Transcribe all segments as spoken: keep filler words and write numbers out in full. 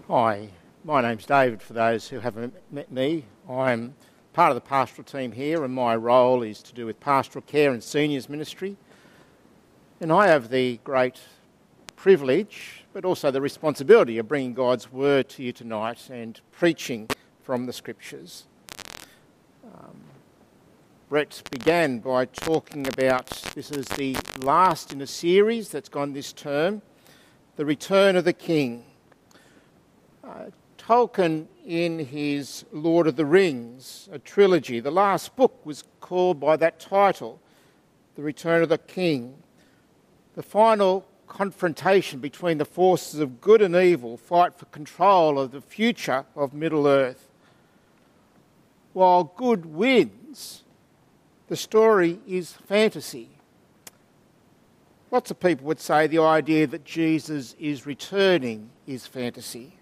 Hi, my name's David, for those who haven't met me. I'm part of the pastoral team here, and my role is to do with pastoral care and seniors ministry. And I have the great privilege, but also the responsibility of bringing God's word to you tonight and preaching from the scriptures. Um, Brett began by talking about, this is the last in a series that's gone this term, The Return of the King. Uh, Tolkien, in his Lord of the Rings, a trilogy, the last book was called by that title, The Return of the King. The final confrontation between the forces of good and evil fight for control of the future of Middle-earth. While good wins, the story is fantasy. Lots of people would say the idea that Jesus is returning is fantasy.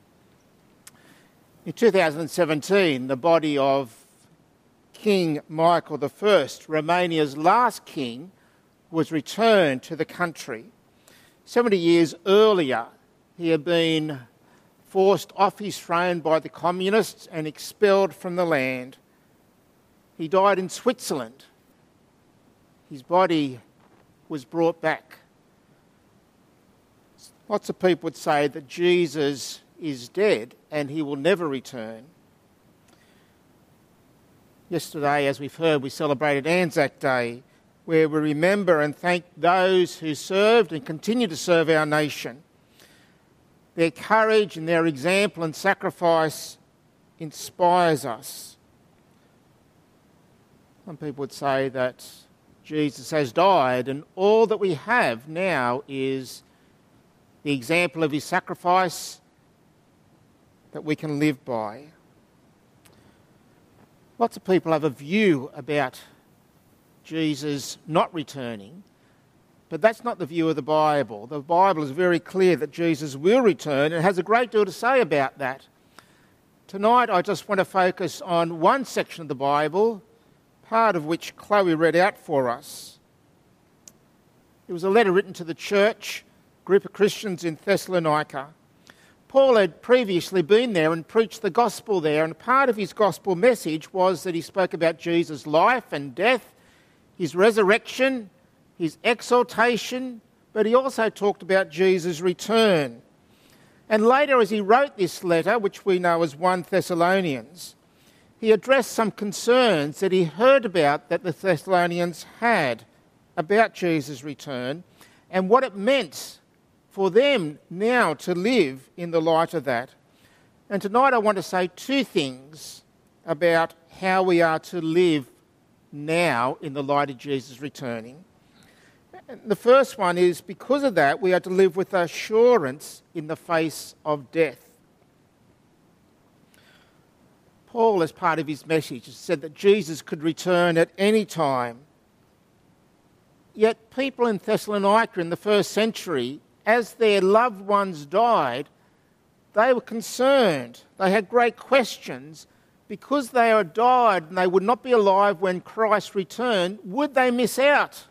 In two thousand seventeen, the body of King Michael the First, Romania's last king, was returned to the country. seventy years earlier, he had been forced off his throne by the communists and expelled from the land. He died in Switzerland. His body was brought back. Lots of people would say that Jesus is dead and he will never return. Yesterday, as we've heard, we celebrated Anzac Day, where we remember and thank those who served and continue to serve our nation. Their courage and their example and sacrifice inspires us. Some people would say that Jesus has died and all that we have now is the example of his sacrifice that we can live by. Lots of people have a view about Jesus not returning, but that's not the view of the Bible. The Bible is very clear that Jesus will return and has a great deal to say about that. Tonight I just want to focus on one section of the Bible, part of which Chloe read out for us. It was a letter written to the church, group of Christians in Thessalonica. Paul had previously been there and preached the gospel there, and part of his gospel message was that he spoke about Jesus' life and death, his resurrection, his exaltation, but he also talked about Jesus' return. And later, as he wrote this letter, which we know as First Thessalonians, he addressed some concerns that he heard about that the Thessalonians had about Jesus' return and what it meant for them now to live in the light of that. And tonight I want to say two things about how we are to live now in the light of Jesus returning. The first one is, because of that, we are to live with assurance in the face of death. Paul, as part of his message, said that Jesus could return at any time. Yet people in Thessalonica in the first century, as their loved ones died, they were concerned. They had great questions. Because they had died and they would not be alive when Christ returned, would they miss out?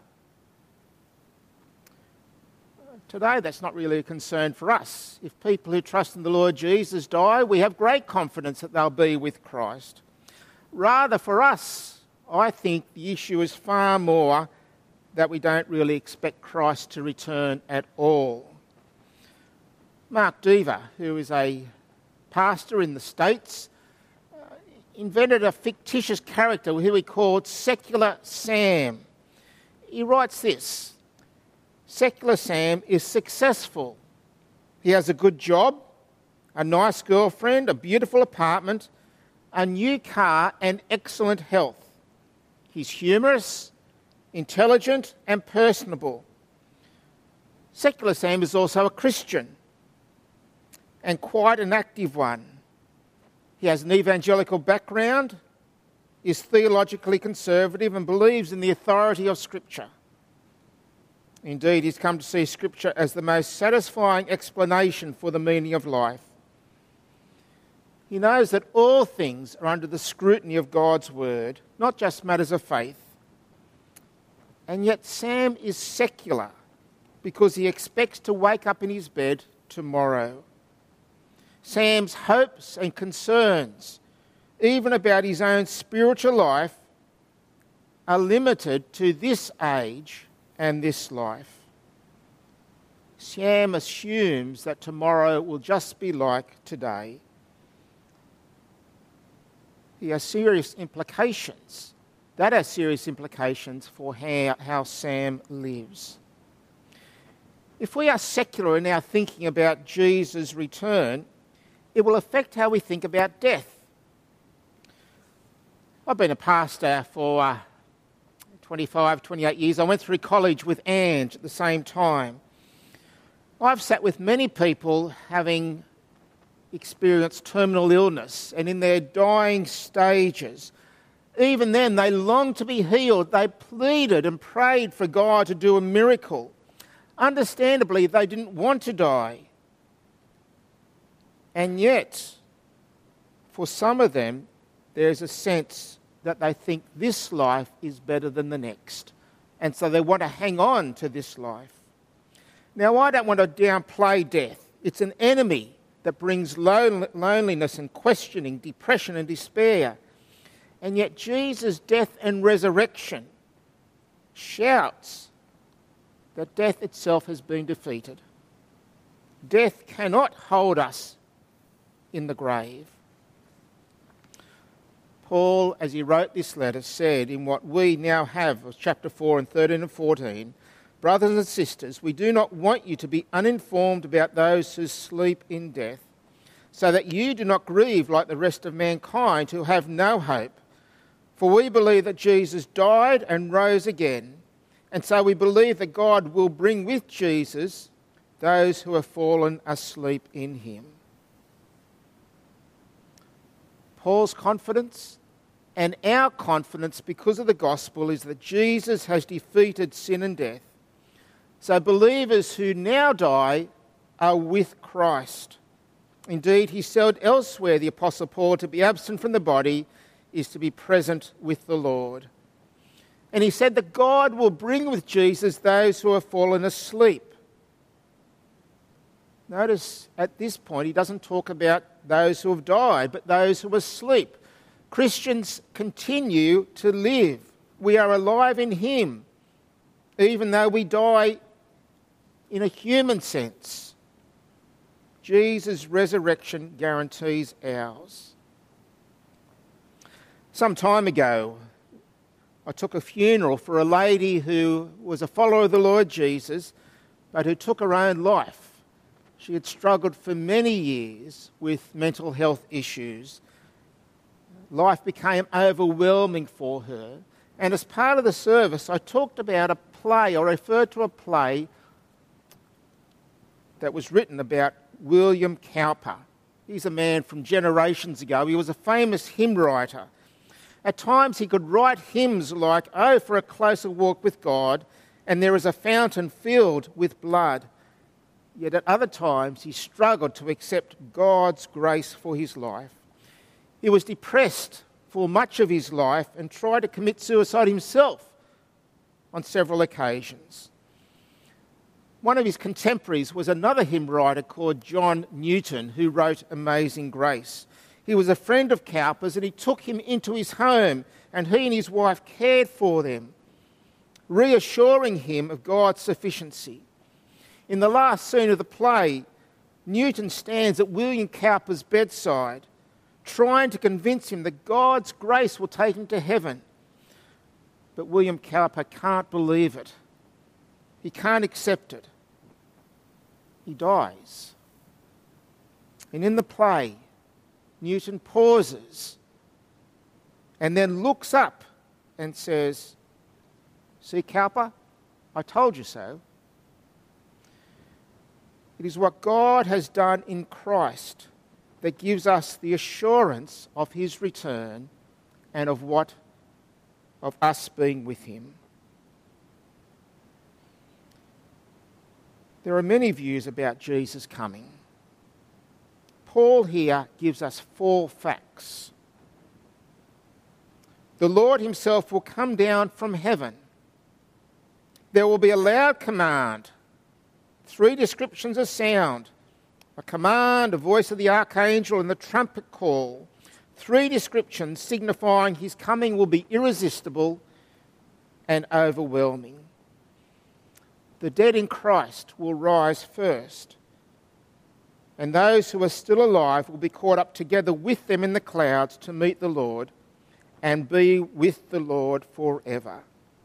Today, that's not really a concern for us. If people who trust in the Lord Jesus die, we have great confidence that they'll be with Christ. Rather, for us, I think the issue is far more that we don't really expect Christ to return at all. Mark Dever, who is a pastor in the States, uh, invented a fictitious character who he called Secular Sam. He writes this: Secular Sam is successful. He has a good job, a nice girlfriend, a beautiful apartment, a new car, and excellent health. He's humorous, intelligent, and personable. Secular Sam is also a Christian, and quite an active one. He has an evangelical background, is theologically conservative, and believes in the authority of Scripture. Indeed, he's come to see Scripture as the most satisfying explanation for the meaning of life. He knows that all things are under the scrutiny of God's word, not just matters of faith. And yet Sam is secular because he expects to wake up in his bed tomorrow. Sam's hopes and concerns, even about his own spiritual life, are limited to this age and this life. Sam assumes that tomorrow will just be like today. There are serious implications. That has serious implications for how, how Sam lives. If we are secular in our thinking about Jesus' return, it will affect how we think about death. I've been a pastor for uh, twenty-five, twenty-eight years. I went through college with Ange at the same time. I've sat with many people having experienced terminal illness and in their dying stages. Even then, they longed to be healed. They pleaded and prayed for God to do a miracle. Understandably, they didn't want to die. And yet, for some of them, there's a sense that they think this life is better than the next. And so they want to hang on to this life. Now, I don't want to downplay death. It's an enemy that brings loneliness and questioning, depression and despair. And yet Jesus' death and resurrection shouts that death itself has been defeated. Death cannot hold us in the grave. Paul, as he wrote this letter, said in what we now have, chapter four and thirteen and fourteen, "Brothers and sisters, we do not want you to be uninformed about those who sleep in death, so that you do not grieve like the rest of mankind who have no hope. For we believe that Jesus died and rose again, and so we believe that God will bring with Jesus those who have fallen asleep in him." Paul's confidence and our confidence because of the gospel is that Jesus has defeated sin and death. So believers who now die are with Christ. Indeed, he said elsewhere, the Apostle Paul, to be absent from the body is to be present with the Lord. And he said that God will bring with Jesus those who have fallen asleep. Notice at this point he doesn't talk about those who have died, but those who are asleep. Christians continue to live. We are alive in him, even though we die in a human sense. Jesus' resurrection guarantees ours. Some time ago, I took a funeral for a lady who was a follower of the Lord Jesus, but who took her own life. She had struggled for many years with mental health issues. Life became overwhelming for her. And as part of the service, I talked about a play, or referred to a play that was written about William Cowper. He's a man from generations ago. He was a famous hymn writer. At times he could write hymns like, "Oh, for a closer walk with God, and there is a fountain filled with blood." Yet at other times he struggled to accept God's grace for his life. He was depressed for much of his life and tried to commit suicide himself on several occasions. One of his contemporaries was another hymn writer called John Newton, who wrote Amazing Grace. He was a friend of Cowper's and he took him into his home, and he and his wife cared for them, reassuring him of God's sufficiency. In the last scene of the play, Newton stands at William Cowper's bedside, trying to convince him that God's grace will take him to heaven. But William Cowper can't believe it. He can't accept it. He dies. And in the play, Newton pauses and then looks up and says, "See, Cowper, I told you so." It is what God has done in Christ that gives us the assurance of his return and of what of us being with him. There are many views about Jesus coming. Paul here gives us four facts. The Lord himself will come down from heaven. There will be a loud command, three descriptions of sound, a command, a voice of the archangel, and the trumpet call. Three descriptions signifying his coming will be irresistible and overwhelming. The dead in Christ will rise first, and those who are still alive will be caught up together with them in the clouds to meet the Lord and be with the Lord forever.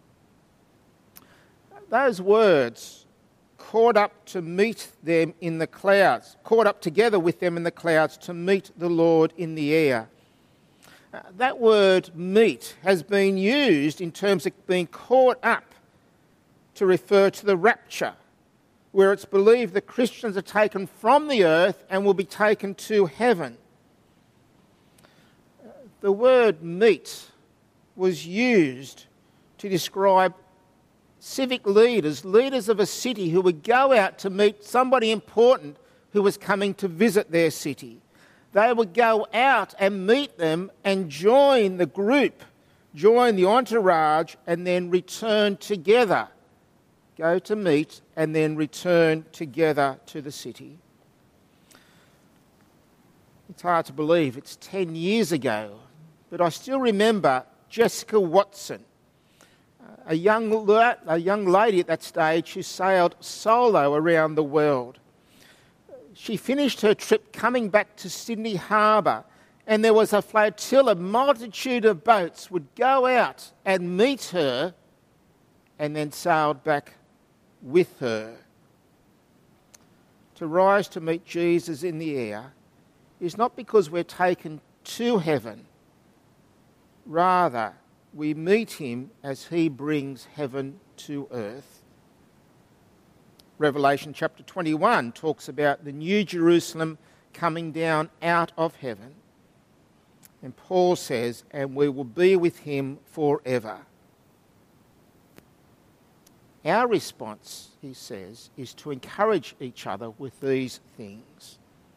Those words, caught up to meet them in the clouds, caught up together with them in the clouds to meet the Lord in the air. Uh, that word meet has been used in terms of being caught up to refer to the rapture, where it's believed that Christians are taken from the earth and will be taken to heaven. The word meet was used to describe civic leaders, leaders of a city who would go out to meet somebody important who was coming to visit their city. They would go out and meet them and join the group, join the entourage, and then return together. Go to meet and then return together to the city. It's hard to believe it's ten years ago, but I still remember Jessica Watson, a young, a young lady at that stage who sailed solo around the world. She finished her trip coming back to Sydney Harbour, and there was a flotilla, a multitude of boats would go out and meet her and then sailed back with her. To rise to meet Jesus in the air is not because we're taken to heaven. Rather, we meet him as he brings heaven to earth. Revelation chapter twenty-one talks about the new Jerusalem coming down out of heaven. And Paul says, and we will be with him forever. Our response, he says, is to encourage each other with these things.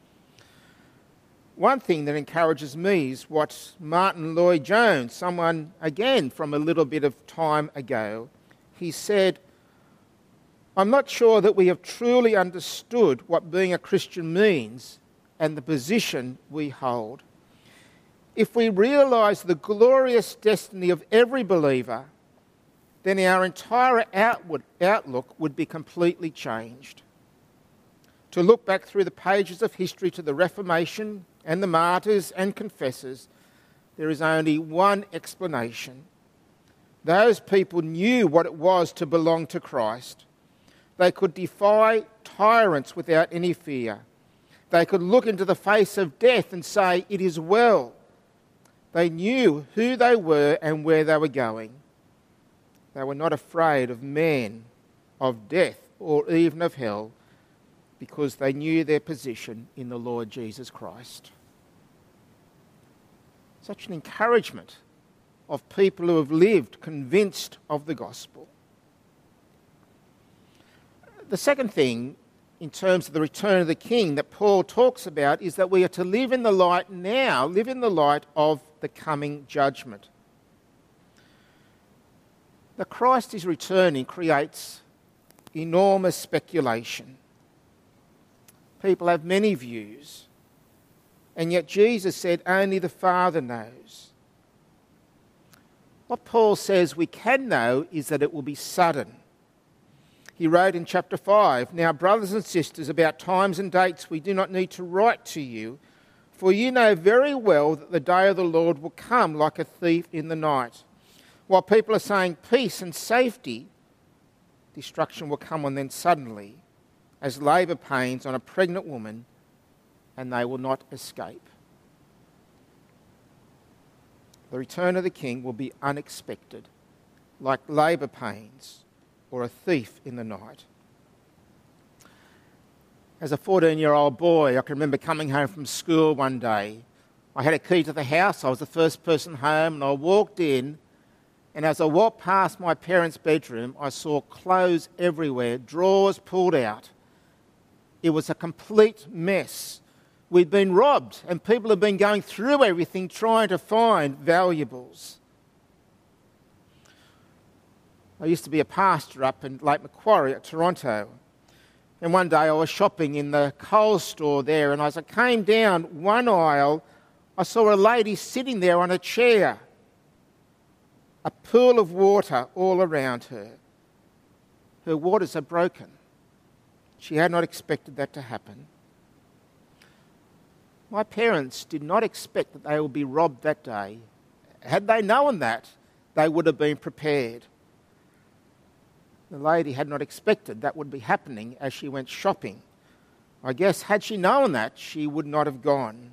One thing that encourages me is what Martin Lloyd-Jones, someone again from a little bit of time ago, he said, I'm not sure that we have truly understood what being a Christian means and the position we hold. If we realise the glorious destiny of every believer, then our entire outward outlook would be completely changed. To look back through the pages of history to the Reformation and the martyrs and confessors, there is only one explanation. Those people knew what it was to belong to Christ. They could defy tyrants without any fear. They could look into the face of death and say, it is well. They knew who they were and where they were going. They were not afraid of man, of death, or even of hell, because they knew their position in the Lord Jesus Christ. Such an encouragement of people who have lived convinced of the gospel. The second thing, in terms of the return of the King, that Paul talks about is that we are to live in the light now, live in the light of the coming judgment. That Christ is returning creates enormous speculation. People have many views, and yet Jesus said only the Father knows. What Paul says we can know is that it will be sudden. He wrote in chapter five, Now, brothers and sisters, about times and dates we do not need to write to you, for you know very well that the day of the Lord will come like a thief in the night. While people are saying peace and safety, destruction will come on them suddenly, as labour pains on a pregnant woman, and they will not escape. The return of the King will be unexpected, like labour pains or a thief in the night. As a fourteen-year-old boy, I can remember coming home from school one day. I had a key to the house. I was the first person home, and I walked in, and as I walked past my parents' bedroom, I saw clothes everywhere, drawers pulled out. It was a complete mess. We'd been robbed, and people had been going through everything trying to find valuables. I used to be a pastor up in Lake Macquarie at Toronto, And one day I was shopping in the Coles store there, and as I came down one aisle, I saw a lady sitting there on a chair, a pool of water all around her. Her waters are broken. She had not expected that to happen. My parents did not expect that they would be robbed that day. Had they known that, they would have been prepared. The lady had not expected that would be happening as she went shopping. I guess had she known that, she would not have gone.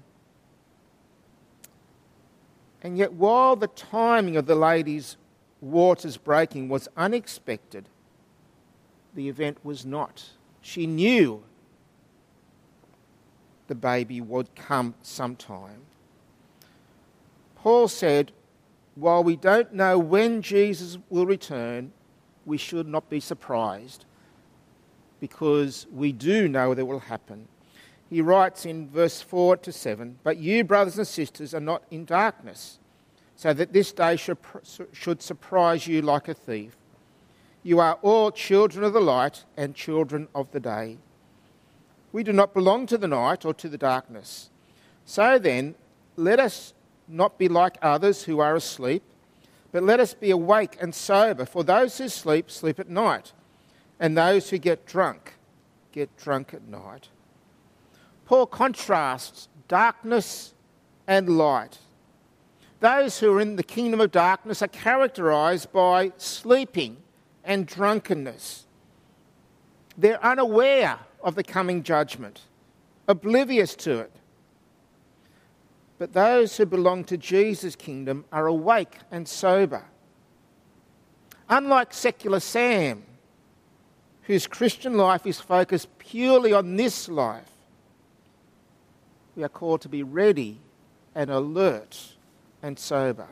And yet, while the timing of the lady's waters breaking was unexpected, the event was not. She knew the baby would come sometime. Paul said, while we don't know when Jesus will return, we should not be surprised, because we do know that it will happen. He writes in verse four to seven, but you, brothers and sisters, are not in darkness, so that this day should, should surprise you like a thief. You are all children of the light and children of the day. We do not belong to the night or to the darkness. So then, let us not be like others who are asleep, but let us be awake and sober, for those who sleep, sleep at night, and those who get drunk, get drunk at night. Paul contrasts darkness and light. Those who are in the kingdom of darkness are characterised by sleeping and drunkenness. They're unaware of the coming judgment, oblivious to it. But those who belong to Jesus' kingdom are awake and sober. Unlike secular Sam, whose Christian life is focused purely on this life, we are called to be ready and alert and sober.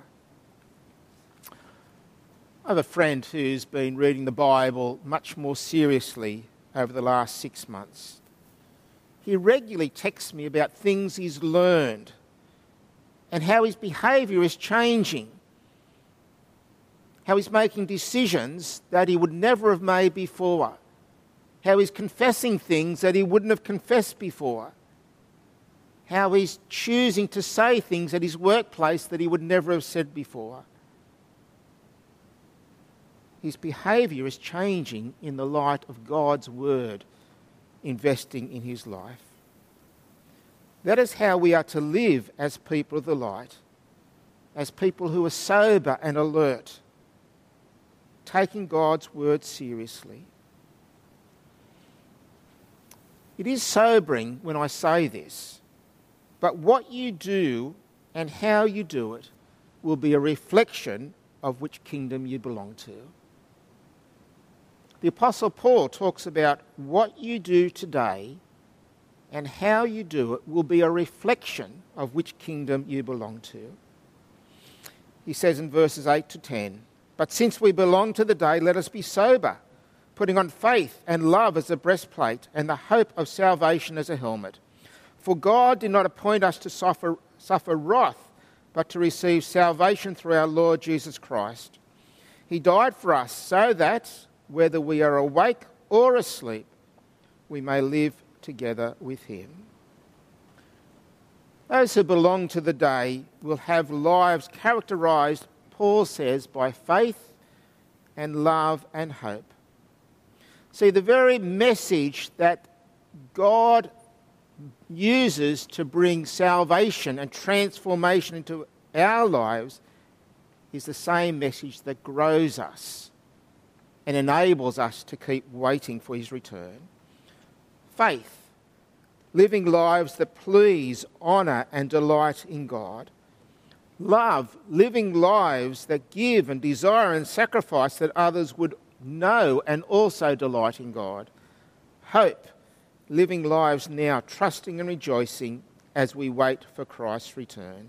I have a friend who's been reading the Bible much more seriously over the last six months. He regularly texts me about things he's learned and how his behaviour is changing, how he's making decisions that he would never have made before, how he's confessing things that he wouldn't have confessed before, how he's choosing to say things at his workplace that he would never have said before. His behaviour is changing in the light of God's word investing in his life. That is how we are to live as people of the light, as people who are sober and alert, taking God's word seriously. It is sobering when I say this, but what you do and how you do it will be a reflection of which kingdom you belong to. The Apostle Paul talks about what you do today and how you do it will be a reflection of which kingdom you belong to. He says in verses eight to ten, but since we belong to the day, let us be sober, putting on faith and love as a breastplate and the hope of salvation as a helmet. For God did not appoint us to suffer, suffer wrath, but to receive salvation through our Lord Jesus Christ. He died for us so that, whether we are awake or asleep, we may live together with him. Those who belong to the day will have lives characterised, Paul says, by faith and love and hope. See, the very message that God uses to bring salvation and transformation into our lives is the same message that grows us and enables us to keep waiting for his return. Faith, living lives that please, honour and delight in God. Love, living lives that give and desire and sacrifice that others would know and also delight in God. Hope, living lives now trusting and rejoicing as we wait for Christ's return.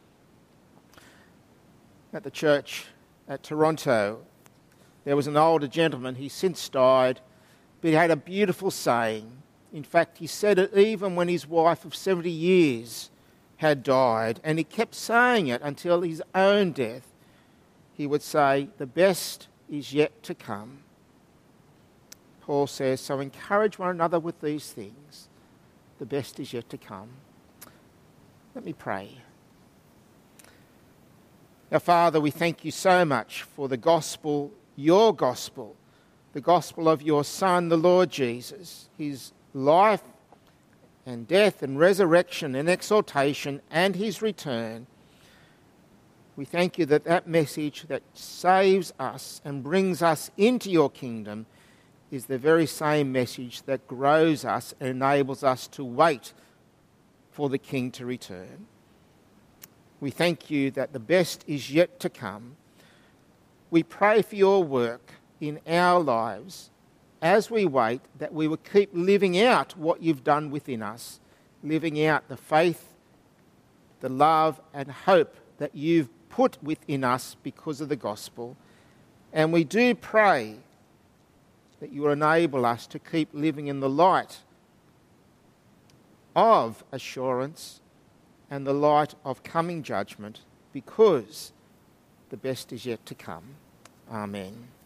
At the church at Toronto, there was an older gentleman. He since died, but he had a beautiful saying. In fact, he said it even when his wife of seventy years had died, and he kept saying it until his own death. He would say, the best is yet to come. Paul says, so encourage one another with these things. The best is yet to come. Let me pray. Our Father, we thank you so much for the gospel, your gospel, the gospel of your Son, the Lord Jesus, his life and death and resurrection and exaltation and his return. We thank you that that message that saves us and brings us into your kingdom is the very same message that grows us and enables us to wait for the King to return. We thank you that the best is yet to come. We pray for your work in our lives as we wait, that we will keep living out what you've done within us, living out the faith, the love and hope that you've put within us because of the gospel. And we do pray that you will enable us to keep living in the light of assurance and the light of coming judgment, because the best is yet to come. Amen.